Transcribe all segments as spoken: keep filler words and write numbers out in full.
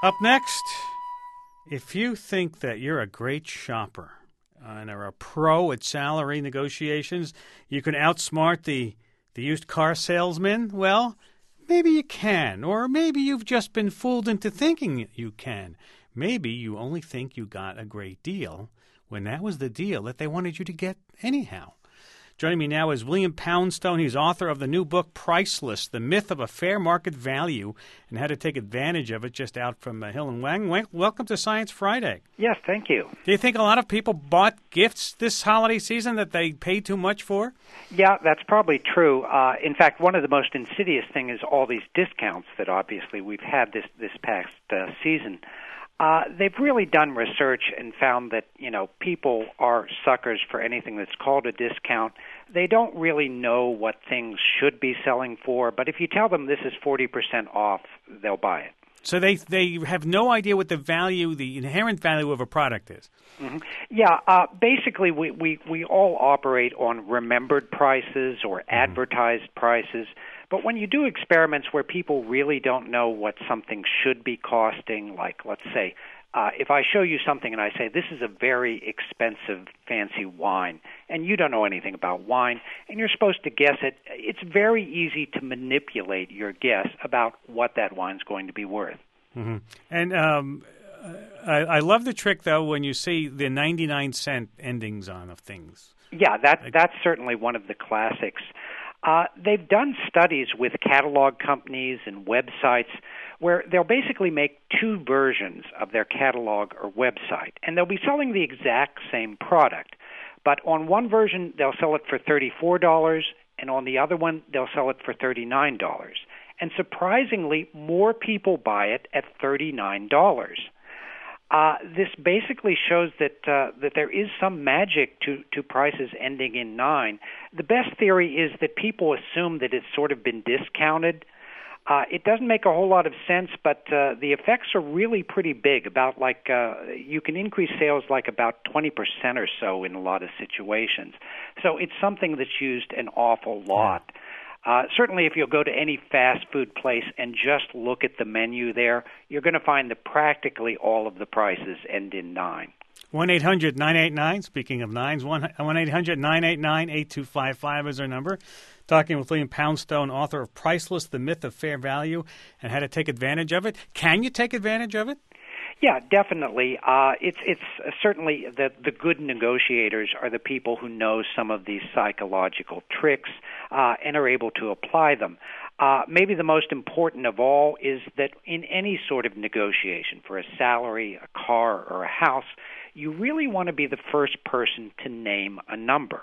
Up next, if you think that you're a great shopper and are a pro at salary negotiations, you can outsmart the, the used car salesman, well, maybe you can. Or maybe you've just been fooled into thinking you can. Maybe you only think you got a great deal when that was the deal that they wanted you to get anyhow. Joining me now is William Poundstone. He's author of the new book, Priceless, The Myth of a Fair Market Value and How to Take Advantage of It, just out from uh, Hill and Wang. Welcome to Science Friday. Yes, thank you. Do you think a lot of people bought gifts this holiday season that they paid too much for? Yeah, that's probably true. Uh, in fact, one of the most insidious things is all these discounts that obviously we've had this, this past uh, season. Uh, they've really done research and found that, you know, people are suckers for anything that's called a discount. They don't really know what things should be selling for, but if you tell them this is forty percent off, they'll buy it. So they they have no idea what the value, the inherent value of a product is. Mm-hmm. Yeah, uh, basically we, we, we all operate on remembered prices or mm-hmm. advertised prices. But when you do experiments where people really don't know what something should be costing, like, let's say, uh, if I show you something and I say, this is a very expensive, fancy wine, and you don't know anything about wine, and you're supposed to guess it, it's very easy to manipulate your guess about what that wine's going to be worth. Mm-hmm. And um, I, I love the trick, though, when you see the ninety-nine cent endings on of things. Yeah, that that's certainly one of the classics. Uh, they've done studies with catalog companies and websites where they'll basically make two versions of their catalog or website, and they'll be selling the exact same product. But on one version, they'll sell it for thirty-four dollars, and on the other one, they'll sell it for thirty-nine dollars. And surprisingly, more people buy it at thirty-nine dollars. Uh, this basically shows that uh, that there is some magic to, to prices ending in nine. The best theory is that people assume that it's sort of been discounted. Uh, it doesn't make a whole lot of sense, but uh, the effects are really pretty big. About like uh, you can increase sales like about twenty percent or so in a lot of situations. So it's something that's used an awful lot. Uh, certainly, if you'll go to any fast food place and just look at the menu there, you're going to find that practically all of the prices end in nine. one eight hundred nine eight nine, speaking of nines, one eight hundred nine eight nine eight two five five is our number. Talking with William Poundstone, author of Priceless, The Myth of Fair Value and How to Take Advantage of It. Can you take advantage of it? Yeah, definitely. Uh, it's it's uh, certainly the the good negotiators are the people who know some of these psychological tricks uh, and are able to apply them. Uh, maybe the most important of all is that in any sort of negotiation for a salary, a car, or a house, you really want to be the first person to name a number.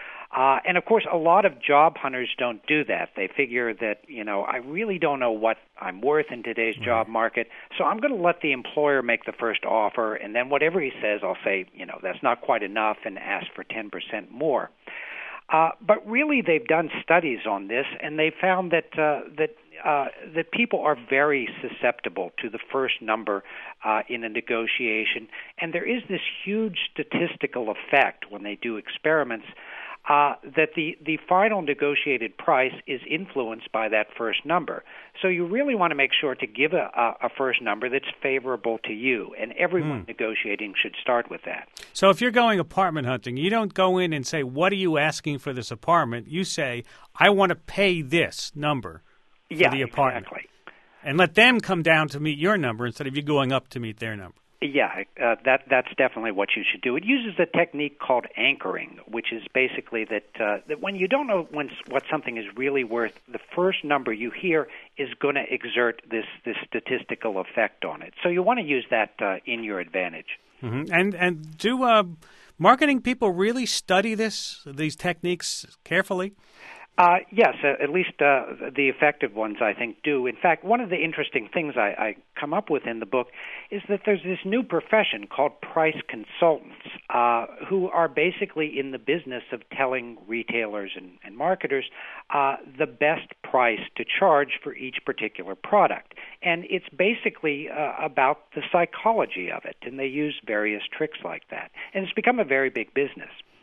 Uh, and, of course, a lot of job hunters don't do that. They figure that, you know, I really don't know what I'm worth in today's right. job market, so I'm going to let the employer make the first offer, and then whatever he says, I'll say, you know, that's not quite enough and ask for ten percent more. Uh, but really, they've done studies on this, and they found that uh, that uh, that people are very susceptible to the first number uh, in a negotiation, and there is this huge statistical effect when they do experiments. Uh, that the, the final negotiated price is influenced by that first number. So you really want to make sure to give a, a, a first number that's favorable to you, and everyone mm. negotiating should start with that. So if you're going apartment hunting, you don't go in and say, what are you asking for this apartment? You say, I want to pay this number for yeah, the apartment. Exactly. And let them come down to meet your number instead of you going up to meet their number. Yeah, uh, that that's definitely what you should do. It uses a technique called anchoring, which is basically that uh, that when you don't know when what something is really worth, the first number you hear is going to exert this this statistical effect on it. So you want to use that uh, in your advantage. Mm-hmm. And and do uh, marketing people really study this these techniques carefully? Uh, yes, uh, at least uh, the effective ones, I think, do. In fact, one of the interesting things I, I come up with in the book is that there's this new profession called price consultants uh, who are basically in the business of telling retailers and, and marketers uh, the best price to charge for each particular product. And it's basically uh, about the psychology of it, and they use various tricks like that. And it's become a very big business.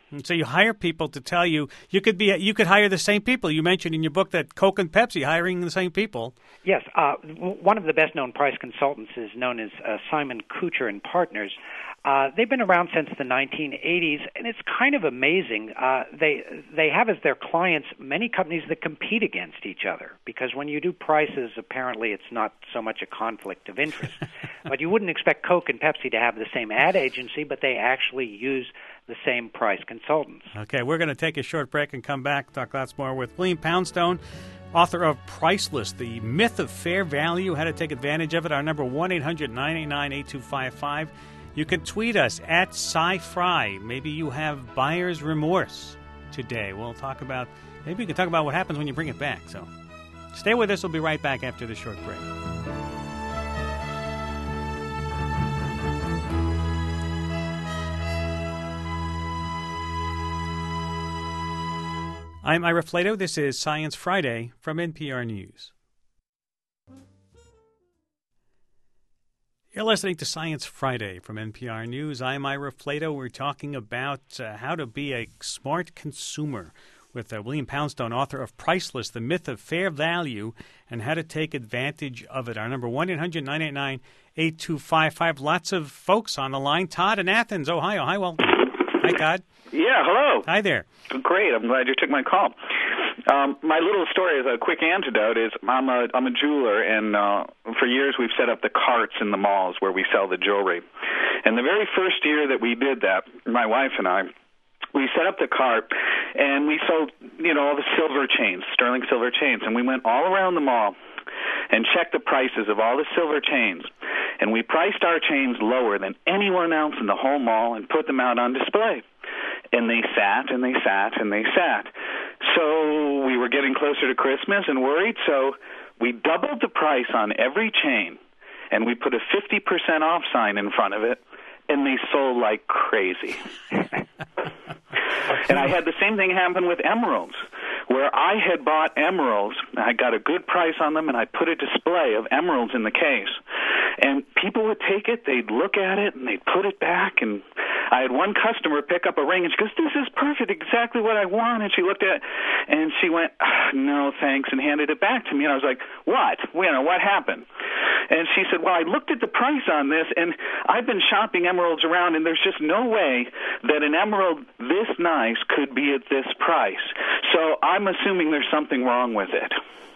And so you hire people to tell you you could be you could hire the same people. You mentioned in your book that Coke and Pepsi hiring the same people. Yes, uh, one of the best-known price consultants is known as uh, Simon Kucher and Partners. Uh, they've been around since the nineteen eighties, and it's kind of amazing. Uh, they they have as their clients many companies that compete against each other, because when you do prices, apparently it's not so much a conflict of interest. But you wouldn't expect Coke and Pepsi to have the same ad agency, but they actually use the same price consultants. Okay, we're going to take a short break and come back, talk lots more with William Poundstone, author of Priceless, The Myth of Fair Value, How to Take Advantage of It. Our number, one eight hundred nine eight nine eight two five five. You can tweet us at SciFry. Maybe you have buyer's remorse today. We'll talk about, maybe we can talk about what happens when you bring it back. So stay with us. We'll be right back after the short break. I'm Ira Flato. This is Science Friday from N P R News. You're listening to Science Friday from N P R News. I'm Ira Flato. We're talking about uh, how to be a smart consumer with uh, William Poundstone, author of Priceless, The Myth of Fair Value, and How to Take Advantage of It. Our number, one eight hundred nine eight nine eight two five five. Lots of folks on the line. Todd in Athens, Ohio. Hi, welcome. Hi, Todd. Yeah, hello. Hi there. Great. I'm glad you took my call. Um, my little story as a quick antidote is I'm a, I'm a jeweler, and uh, for years we've set up the carts in the malls where we sell the jewelry. And the very first year that we did that, my wife and I, we set up the cart, and we sold, you know, all the silver chains, sterling silver chains, and we went all around the mall and checked the prices of all the silver chains. And we priced our chains lower than anyone else in the whole mall and put them out on display. And they sat, and they sat, and they sat. So we were getting closer to Christmas and worried, so we doubled the price on every chain, and we put a fifty percent off sign in front of it, and they sold like crazy. And I had the same thing happen with emeralds, where I had bought emeralds, I got a good price on them, and I put a display of emeralds in the case. And people would take it, they'd look at it, and they'd put it back, and I had one customer pick up a ring, and she goes, "This is perfect, exactly what I want." And she looked at it, and she went, "No, thanks," and handed it back to me. And I was like, "What? You know, what happened?" And she said, "Well, I looked at the price on this, and I've been shopping emeralds around, and there's just no way that an emerald this nice could be at this price. So I'm assuming there's something wrong with it."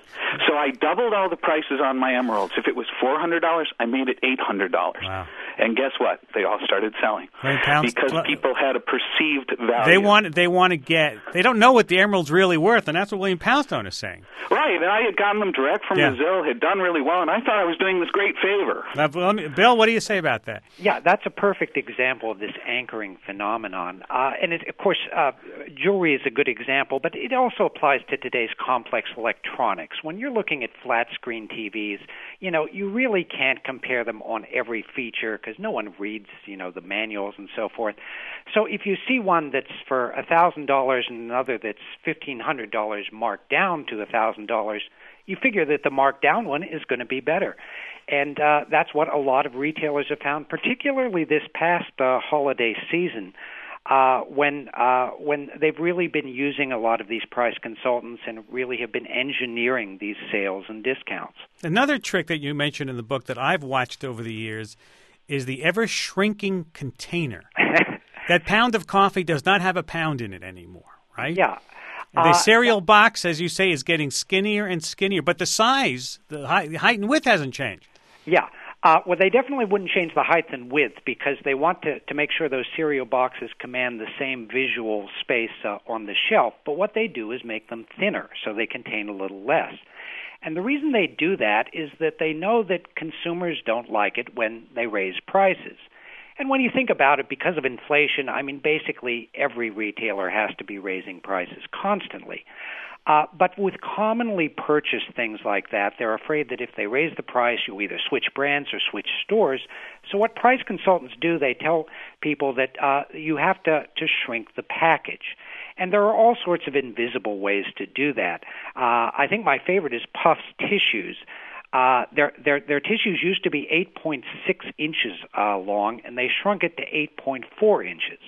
So I doubled all the prices on my emeralds. If it was four hundred dollars, I made it eight hundred dollars. Wow. And guess what? They all started selling Pounds, because people had a perceived value. They want they want to get. They don't know what the emerald's really worth, and that's what William Poundstone is saying. Right, and I had gotten them direct from Yeah. Brazil, had done really well, and I thought I was doing this great favor. Uh, Bill, what do you say about that? Yeah, that's a perfect example of this anchoring phenomenon. Uh, and it, of course, uh, jewelry is a good example, but it also applies to today's complex electronics. When you're looking at flat-screen T Vs, you know, you really can't compare them on every feature because no one reads, you know, the manuals and so forth. So if you see one that's for one thousand dollars and another that's fifteen hundred dollars marked down to one thousand dollars, you figure that the marked down one is going to be better. And uh, that's what a lot of retailers have found, particularly this past uh, holiday season, uh, when uh, when they've really been using a lot of these price consultants and really have been engineering these sales and discounts. Another trick that you mentioned in the book that I've watched over the years is the ever-shrinking container. That pound of coffee does not have a pound in it anymore, right? Yeah. The Uh, cereal box, as you say, is getting skinnier and skinnier, but the size, the height, the height and width hasn't changed. Yeah. Uh, well, they definitely wouldn't change the height and width because they want to, to make sure those cereal boxes command the same visual space uh, on the shelf. But what they do is make them thinner so they contain a little less. And the reason they do that is that they know that consumers don't like it when they raise prices. And when you think about it, because of inflation, I mean, basically every retailer has to be raising prices constantly. Uh, but with commonly purchased things like that, they're afraid that if they raise the price, you'll either switch brands or switch stores. So what price consultants do, they tell people that uh, you have to, to shrink the package. And there are all sorts of invisible ways to do that. Uh, I think my favorite is Puff's tissues. Uh, their, their, their tissues used to be eight point six inches uh, long, and they shrunk it to eight point four inches.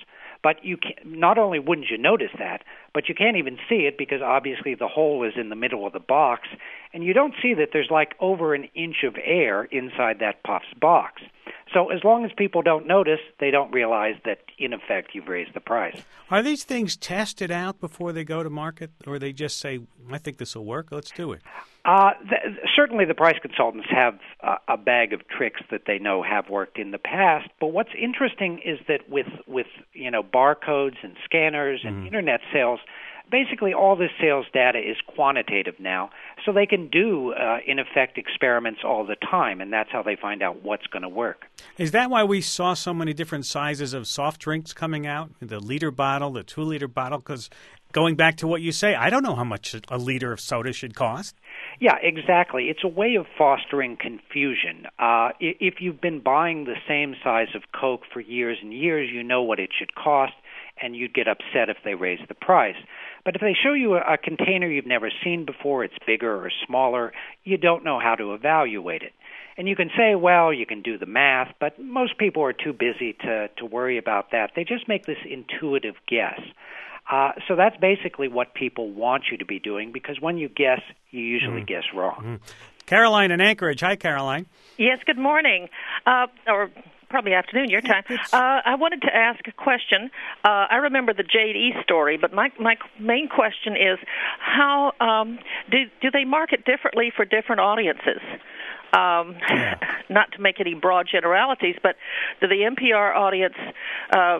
But you can, not only wouldn't you notice that, but you can't even see it because obviously the hole is in the middle of the box, and you don't see that there's like over an inch of air inside that puff's box. So as long as people don't notice, they don't realize that, in effect, you've raised the price. Are these things tested out before they go to market, or they just say, I think this will work, let's do it? Uh, th- certainly the price consultants have uh, a bag of tricks that they know have worked in the past, but what's interesting is that with, with you know, barcodes and scanners and mm-hmm. Internet sales, basically all this sales data is quantitative now, so they can do, uh, in effect, experiments all the time, and that's how they find out what's going to work. Is that why we saw so many different sizes of soft drinks coming out? The liter bottle, the two-liter bottle? Because going back to what you say, I don't know how much a liter of soda should cost. Yeah, exactly. It's a way of fostering confusion. Uh, if you've been buying the same size of Coke for years and years, you know what it should cost, and you'd get upset if they raised the price. But if they show you a, a container you've never seen before, it's bigger or smaller, you don't know how to evaluate it. And you can say, well, you can do the math, but most people are too busy to, to worry about that. They just make this intuitive guess. Uh, so that's basically what people want you to be doing, because when you guess, you usually mm. guess wrong. Mm. Caroline in Anchorage. Hi, Caroline. Yes, good morning. Uh, or probably afternoon, your time. Uh, I wanted to ask a question. Uh, I remember the Jade E story, but my my main question is, how um, do do they market differently for different audiences? Um, yeah. Not to make any broad generalities, but do the N P R audience uh,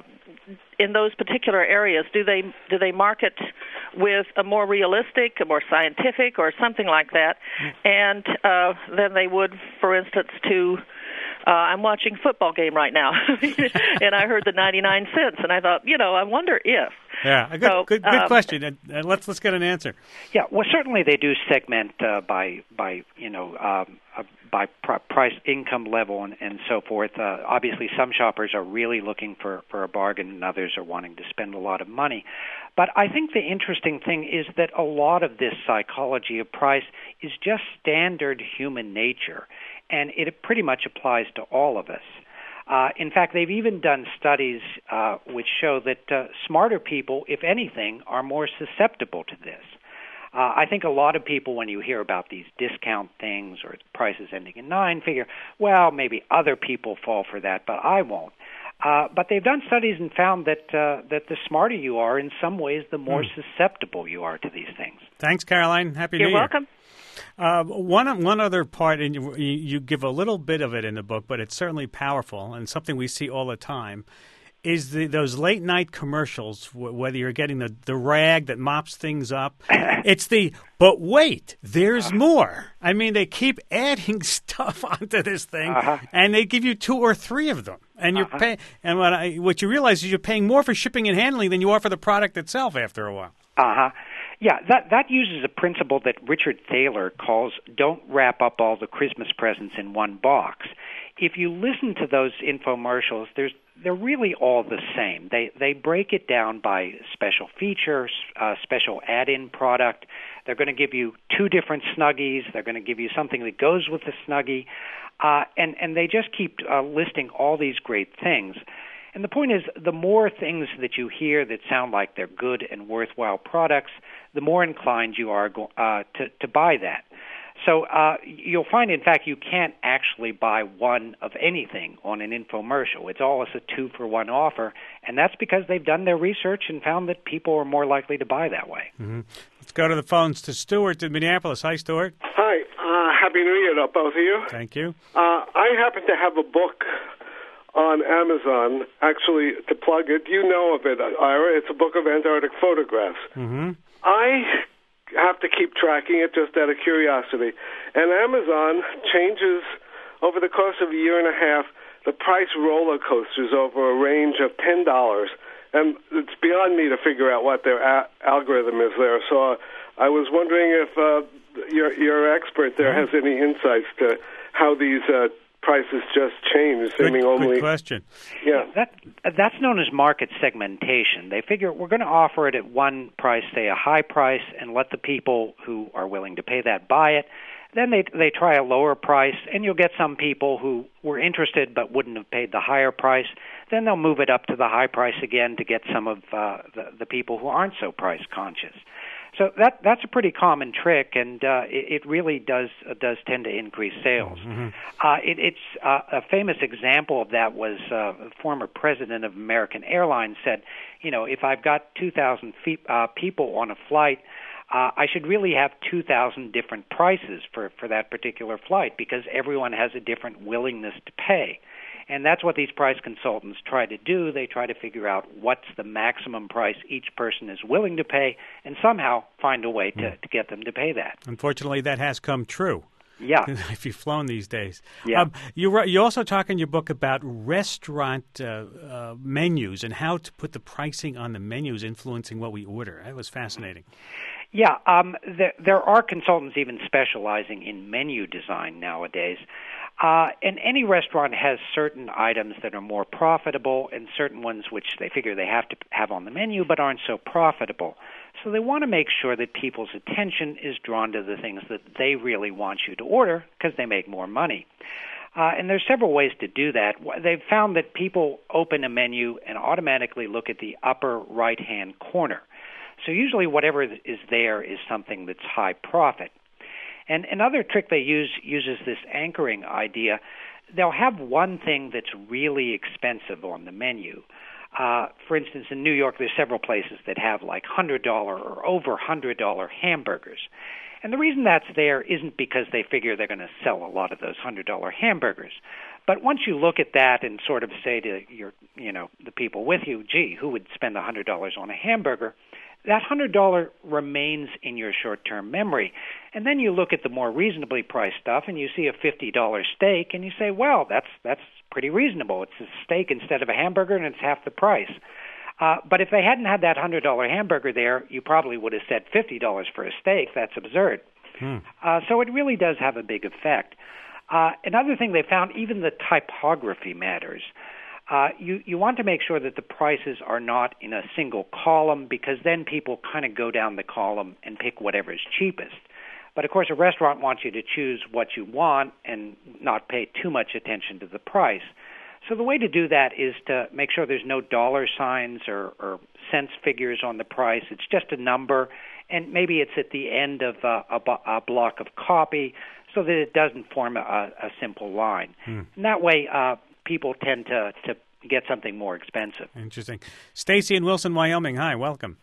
in those particular areas, do they do they market with a more realistic, a more scientific, or something like that, and uh, than they would, for instance, to Uh, I'm watching a football game right now, and I heard the ninety-nine cents, and I thought, you know, I wonder if. Yeah, a good, so, good, good um, question. Uh, let's let's get an answer. Yeah, well, certainly they do segment uh, by by you know um, uh, by pr- price, income level, and, and so forth. Uh, obviously, some shoppers are really looking for, for a bargain, and others are wanting to spend a lot of money. But I think the interesting thing is that a lot of this psychology of price is just standard human nature, and it pretty much applies to all of us. Uh, in fact, they've even done studies uh, which show that uh, smarter people, if anything, are more susceptible to this. Uh, I think a lot of people, when you hear about these discount things or prices ending in nine, figure, well, maybe other people fall for that, but I won't. Uh, but they've done studies and found that uh, that the smarter you are, in some ways, the more mm. susceptible you are to these things. Thanks, Caroline. Happy You're New Year. You're welcome. Uh, one one other part, and you, you give a little bit of it in the book, but it's certainly powerful and something we see all the time, is the, those late night commercials, w- whether you're getting the, the rag that mops things up. It's the, but wait, there's uh-huh. more. I mean, they keep adding stuff onto this thing, uh-huh. and they give you two or three of them. And you're uh-huh. pay, and what, I, what you realize is you're paying more for shipping and handling than you are for the product itself after a while. Uh-huh. Yeah, that that uses a principle that Richard Thaler calls don't wrap up all the Christmas presents in one box. If you listen to those infomercials, there's they're really all the same. They they break it down by special features, uh, special add-in product. They're going to give you two different Snuggies. They're going to give you something that goes with the Snuggie. Uh, and, and they just keep uh, listing all these great things. And the point is, the more things that you hear that sound like they're good and worthwhile products, the more inclined you are go- uh, to, to buy that. So uh, you'll find, in fact, you can't actually buy one of anything on an infomercial. It's always a two-for-one offer, and that's because they've done their research and found that people are more likely to buy that way. Mm-hmm. Let's go to the phones to Stuart in Minneapolis. Hi, Stuart. Hi. Uh, Happy New Year to both of you. Thank you. Uh, I happen to have a book on Amazon, actually, to plug it. You know of it, Ira. It's a book of Antarctic photographs. Mm-hmm. I have to keep tracking it just out of curiosity. And Amazon changes, over the course of a year and a half, the price roller coasters over a range of ten dollars. And it's beyond me to figure out what their a- algorithm is there. So uh, I was wondering if uh, your, your expert there has any insights to how these uh, prices just change, seeming good, only... Good question. Yeah. That, that's known as market segmentation. They figure we're going to offer it at one price, say a high price, and let the people who are willing to pay that buy it. Then they they try a lower price, and you'll get some people who were interested but wouldn't have paid the higher price. then they'll move it up to the high price again to get some of uh, the, the people who aren't so price conscious. So that that's a pretty common trick, and uh, it, it really does uh, does tend to increase sales. Mm-hmm. Uh, it, it's uh, a famous example of that was uh, the former president of American Airlines said, you know, if I've got two thousand fe- uh, people on a flight, uh, I should really have two thousand different prices for, for that particular flight because everyone has a different willingness to pay. And that's what these price consultants try to do. They try to figure out what's the maximum price each person is willing to pay and somehow find a way to, mm. to get them to pay that. Unfortunately, that has come true. Yeah. If you've flown these days. Yeah. Um, you, you also talk in your book about restaurant uh, uh, menus and how to put the pricing on the menus influencing what we order. That was fascinating. Yeah. Um, there, there are consultants even specializing in menu design nowadays. Uh, and any restaurant has certain items that are more profitable and certain ones which they figure they have to have on the menu but aren't so profitable. So they want to make sure that people's attention is drawn to the things that they really want you to order because they make more money. Uh, and there's several ways to do that. They've found that people open a menu and automatically look at the upper right-hand corner. So usually whatever is there is something that's high profit. And another trick they use uses this anchoring idea. They'll have one thing that's really expensive on the menu. Uh, for instance, in New York, there's several places that have like one hundred dollars or over one hundred dollars hamburgers. And the reason that's there isn't because they figure they're going to sell a lot of those one hundred dollars hamburgers. But once you look at that and sort of say to your, you know, the people with you, gee, who would spend one hundred dollars on a hamburger? That one hundred dollars remains in your short-term memory. And then you look at the more reasonably priced stuff and you see a fifty dollars steak and you say, well, that's that's pretty reasonable. It's a steak instead of a hamburger and it's half the price. Uh, but if they hadn't had that one hundred dollars hamburger there, you probably would have said fifty dollars for a steak. That's absurd. Hmm. Uh, so it really does have a big effect. Uh, another thing they found, even the typography matters. Uh, you, you want to make sure that the prices are not in a single column because then people kind of go down the column and pick whatever's cheapest. But, of course, a restaurant wants you to choose what you want and not pay too much attention to the price. So the way to do that is to make sure there's no dollar signs or, or cents figures on the price. It's just a number, and maybe it's at the end of a, a, a block of copy so that it doesn't form a, a simple line. Hmm. And that way uh, people tend to, to get something more expensive. Interesting. Stacy in Wilson, Wyoming. Hi, welcome.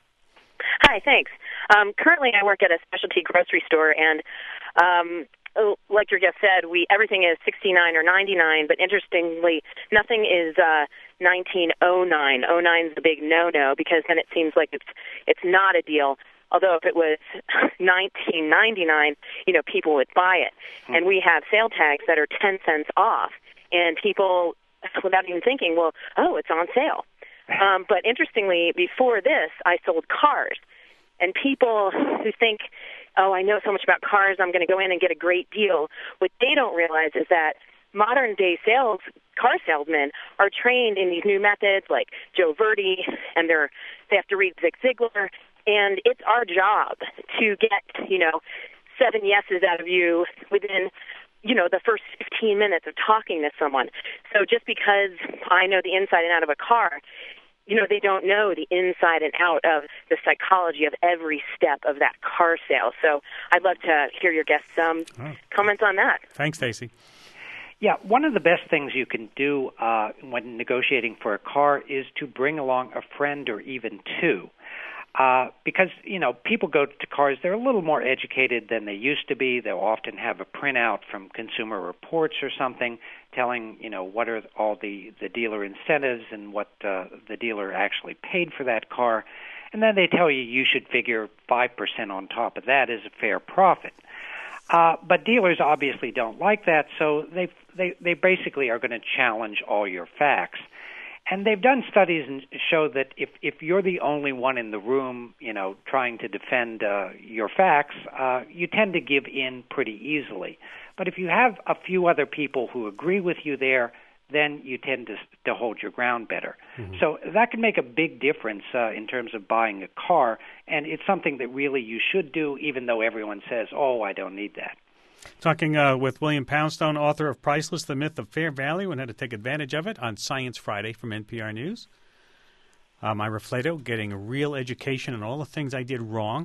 Hi, thanks. Um, currently, I work at a specialty grocery store, and um, like your guest said, we everything is sixty-nine or ninety-nine. But interestingly, nothing is uh, nineteen oh nine. oh nine is the big no-no because then it seems like it's it's not a deal. Although if it was nineteen ninety-nine, you know, people would buy it. Hmm. And we have sale tags that are ten cents off, and people, without even thinking, well, oh, it's on sale. Um, but interestingly, before this, I sold cars. And people who think, oh, I know so much about cars, I'm going to go in and get a great deal, what they don't realize is that modern-day sales, car salesmen are trained in these new methods like Joe Verdi, and they're, they have to read Zig Ziglar. And it's our job to get, you know, seven yeses out of you within, you know, the first fifteen minutes of talking to someone. So just because I know the inside and out of a car, you know, they don't know the inside and out of the psychology of every step of that car sale. So I'd love to hear your guests' um, oh. comments on that. Thanks, Stacy. Yeah, one of the best things you can do uh, when negotiating for a car is to bring along a friend or even two. Uh, because, you know, people go to cars, they're a little more educated than they used to be. They'll often have a printout from Consumer Reports or something telling, you know, what are all the, the dealer incentives and what uh, the dealer actually paid for that car. And then they tell you you should figure five percent on top of that as a fair profit. Uh, but dealers obviously don't like that, so they, they, they basically are going to challenge all your facts. And they've done studies and show that if, if you're the only one in the room, you know, trying to defend uh, your facts, uh, you tend to give in pretty easily. But if you have a few other people who agree with you there, then you tend to, to hold your ground better. Mm-hmm. So that can make a big difference uh, in terms of buying a car, and it's something that really you should do, even though everyone says, oh, I don't need that. Talking uh, with William Poundstone, author of Priceless, The Myth of Fair Value and How to Take Advantage of It on Science Friday from N P R News. I'm Ira Flato, getting a real education on all the things I did wrong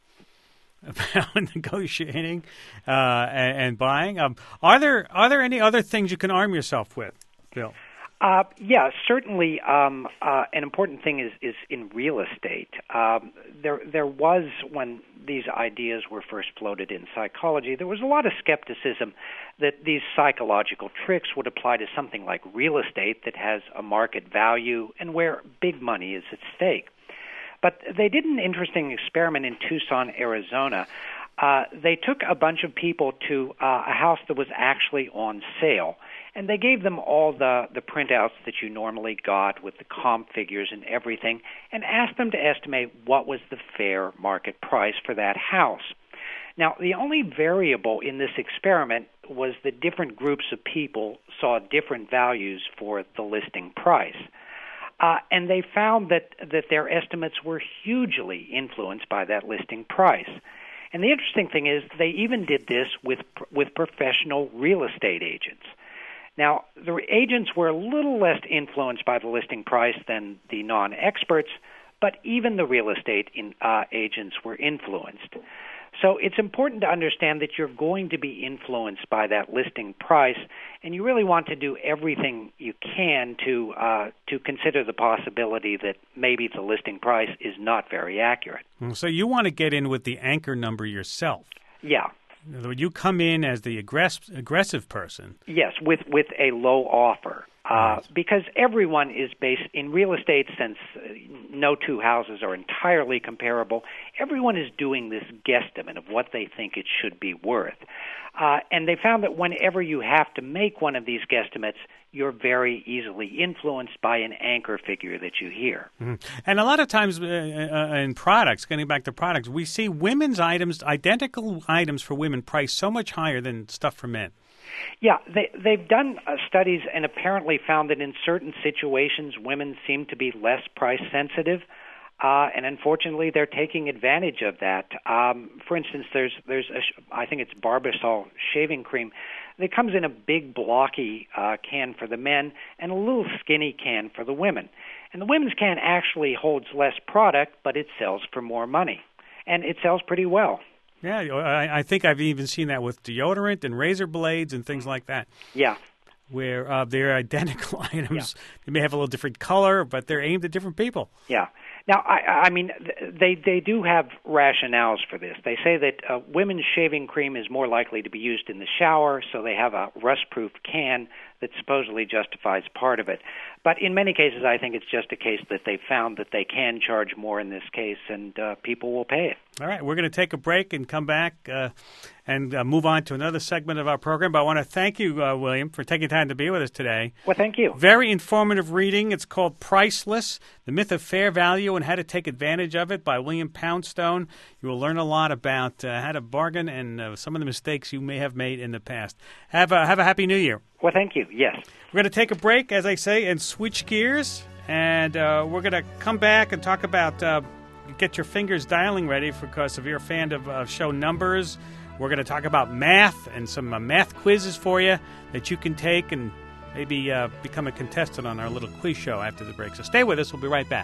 about negotiating uh, and, and buying. Um, are there are there any other things you can arm yourself with, Bill? Uh, yeah, certainly. Um, uh, an important thing is, is in real estate. Um, there, there was, when these ideas were first floated in psychology, there was a lot of skepticism that these psychological tricks would apply to something like real estate that has a market value and where big money is at stake. But they did an interesting experiment in Tucson, Arizona. Uh, they took a bunch of people to uh, a house that was actually on sale, and they gave them all the, the printouts that you normally got with the comp figures and everything, and asked them to estimate what was the fair market price for that house. Now, the only variable in this experiment was that different groups of people saw different values for the listing price. Uh, and they found that, that their estimates were hugely influenced by that listing price. And the interesting thing is they even did this with with professional real estate agents. Now, the agents were a little less influenced by the listing price than the non-experts, but even the real estate in, uh, agents were influenced. So it's important to understand that you're going to be influenced by that listing price, and you really want to do everything you can to uh, to consider the possibility that maybe the listing price is not very accurate. So you want to get in with the anchor number yourself. Yeah. When you come in as the aggress- aggressive person. Yes, with, with a low offer. Uh, right. Because everyone is based in real estate, since uh, no two houses are entirely comparable, everyone is doing this guesstimate of what they think it should be worth. Uh, and they found that whenever you have to make one of these guesstimates, you're very easily influenced by an anchor figure that you hear. Mm-hmm. And a lot of times uh, uh, in products, getting back to products, we see women's items, identical items for women priced so much higher than stuff for men. Yeah, they, they've done uh, studies and apparently found that in certain situations women seem to be less price sensitive, uh, and unfortunately they're taking advantage of that. Um, for instance, there's there's a, I think it's Barbasol shaving cream that comes in a big blocky uh, can for the men and a little skinny can for the women. And the women's can actually holds less product, but it sells for more money, and it sells pretty well. Yeah, I, I think I've even seen that with deodorant and razor blades and things like that. Yeah. Where uh, they're identical items. Yeah. They may have a little different color, but they're aimed at different people. Yeah. Now, I, I mean, they they do have rationales for this. They say that uh, women's shaving cream is more likely to be used in the shower, so they have a rust-proof can that supposedly justifies part of it. But in many cases, I think it's just a case that they found that they can charge more in this case, and uh, people will pay it. All right, we're going to take a break and come back uh, and uh, move on to another segment of our program. But I want to thank you, uh, William, for taking time to be with us today. Well, thank you. Very informative reading. It's called Priceless, The Myth of Fair Value and How to Take Advantage of It by William Poundstone. You will learn a lot about uh, how to bargain and uh, some of the mistakes you may have made in the past. Have a, have a happy New Year. Well, thank you. Yes. We're going to take a break, as I say, and switch gears. And uh, we're going to come back and talk about uh, get your fingers dialing ready, because if you're a fan of uh, show numbers, we're going to talk about math and some uh, math quizzes for you that you can take and maybe uh, become a contestant on our little quiz show after the break. So stay with us. We'll be right back.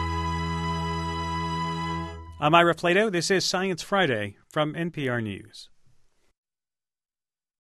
I'm Ira Flato. This is Science Friday from N P R News.